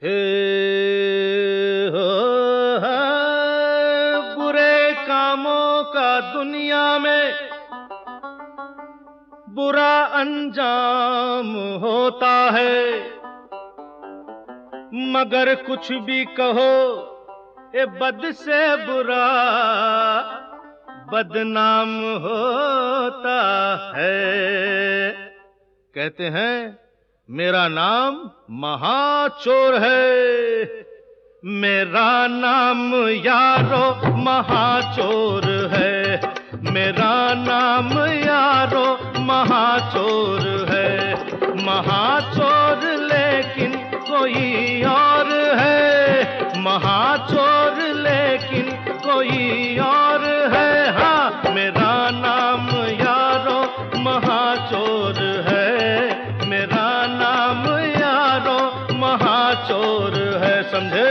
हे हो है, बुरे कामों का दुनिया में बुरा अंजाम होता है, मगर कुछ भी कहो ये बद से बुरा बदनाम होता है। कहते हैं मेरा नाम महाचोर है, मेरा नाम यारो महाचोर है, मेरा नाम यारो महाचोर है। महाचोर लेकिन कोई और है, महाचोर लेकिन कोई और है। हाँ, मेरा नाम यारो महाचोर है, मेरा नाम यारो महाचोर है। समझे?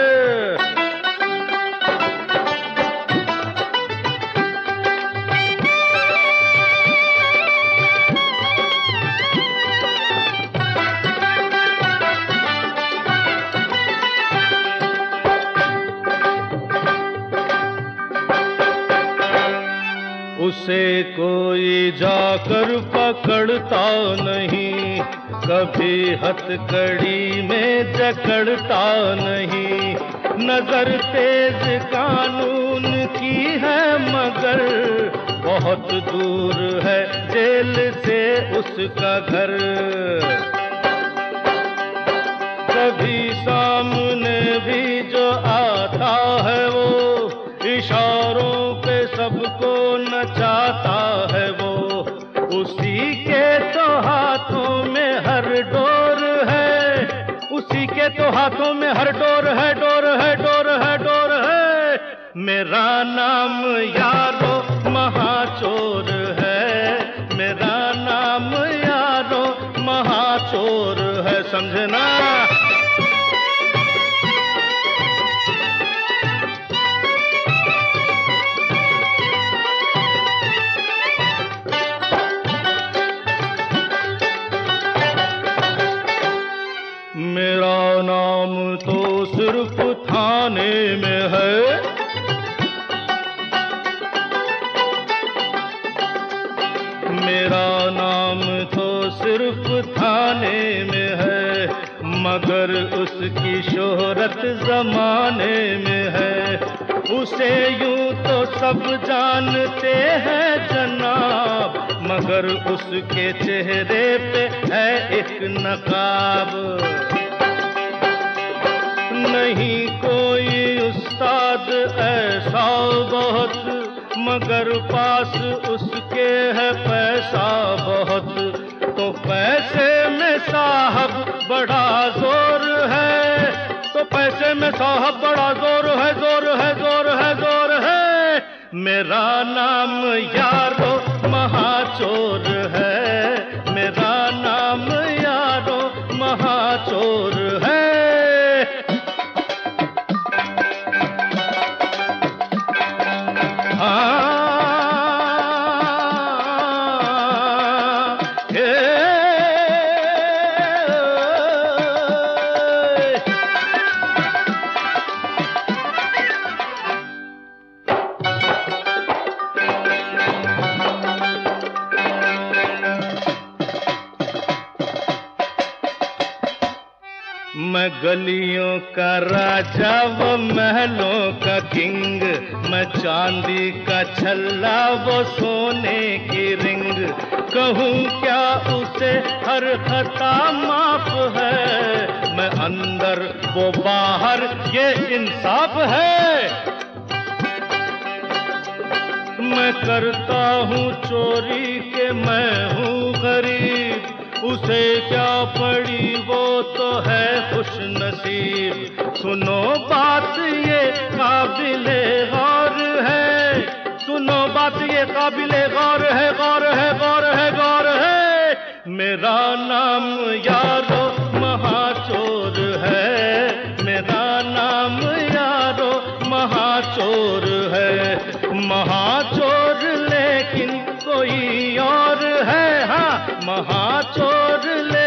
उसे कोई जाकर पकड़ता नहीं, कभी हथकड़ी में जकड़ता नहीं। नजर तेज कानून की है मगर बहुत दूर है जेल से उसका घर। कभी सामने भी जो आता है वो इशारों पे सबको नचाता है वो। उसी के तो हाथों में हर डोर है, उसी के तो हाथों में हर डोर है, डोर है, डोर है, डोर है। मेरा नाम यारो महाचोर है, मेरा नाम यारो महाचोर है। समझना? मेरा नाम तो सिर्फ थाने में है, मेरा नाम तो सिर्फ थाने में है, मगर उसकी शोहरत जमाने में है। उसे यूं तो सब जानते हैं जनाब, मगर उसके चेहरे पे है एक नकाब। नहीं कोई उस्ताद ऐसा बहुत, मगर पास उसके है पैसा बहुत। तो पैसे में साहब बड़ा जोर है, तो पैसे में साहब बड़ा जोर है, जोर है, जोर है, जोर है। मेरा नाम यारो महाचोर है, मेरा नाम यारो महाचोर है। मैं गलियों का राजा वो महलों का किंग, मैं चांदी का छल्ला वो सोने की रिंग। कहूँ क्या उसे हर खता माफ है, मैं अंदर वो बाहर ये इंसाफ है। मैं करता हूँ चोरी के मैं हूँ गरीब, उसे क्या पड़ी वो तो है खुश नसीब। सुनो बात ये काबिले गौर है, सुनो बात ये काबिले गौर है, गौर है, गौर है, गौर है। मेरा नाम यारो महाचोर है, मेरा नाम यारो महाचोर है। महाचोर लेकिन कोई और है, हाँ महाचोर